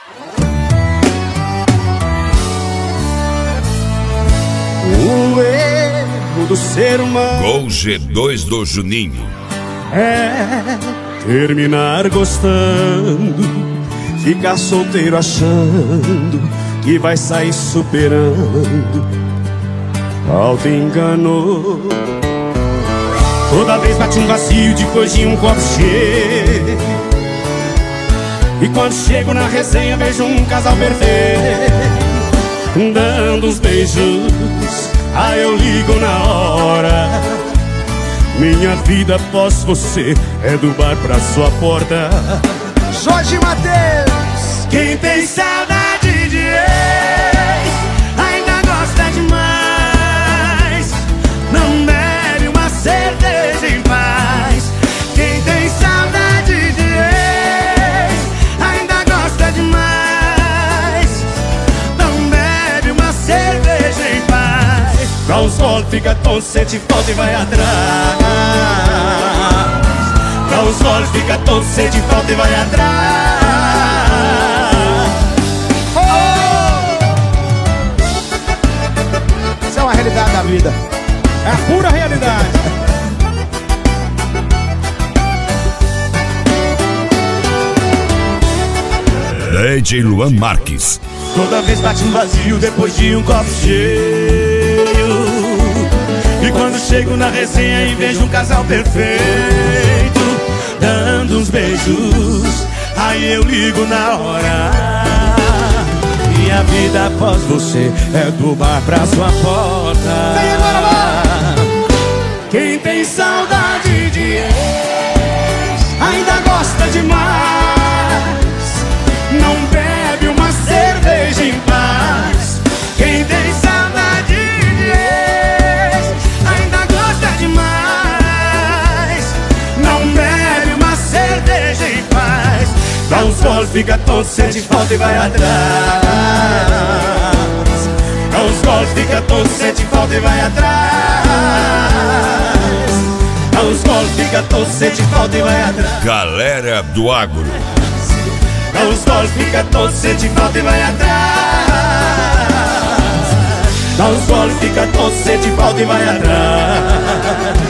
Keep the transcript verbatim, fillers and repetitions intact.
O erro do ser humano Gol G dois do Juninho é terminar gostando, ficar solteiro achando que vai sair superando. Auto-enganou. Toda vez bate um vazio depois de um copo cheio. E quando chego na resenha vejo um casal perfeito dando uns beijos, aí eu ligo na hora. Minha vida após você é do bar pra sua porta. Jorge Mateus. Quem tem saudade de ex ainda gosta demais, não bebe uma cerveja em paz. Quem tem saudade de ex ainda gosta demais, não bebe uma cerveja em paz. Dá uns golpes, fica tonto, sente falta e vai atrás. Dá uns golpes, fica tonto, sente falta e vai atrás. Isso é uma realidade da vida. É a pura realidade. D J Luan Marques. Toda vez bate um vazio depois de um copo cheio. E quando chego na resenha e vejo um casal perfeito dando uns beijos, aí eu ligo na hora. Minha vida após você é do bar pra sua porta. Vem agora, mano. Quem tem saudade de ex ainda gosta demais, não bebe uma cerveja em paz. Quem tem saudade de ex ainda gosta demais, não bebe uma cerveja em paz. Dá uns goles, fica tonto, sente falta e vai atrás. Dá uns goles, fica tonto, sente falta e vai atrás. Dá uns goles, fica tonto, sente falta e vai atrás. Galera do Agro. Dá uns goles, fica tonto, sente falta e vai atrás. Dá uns goles, fica tonto, sente falta e vai atrás.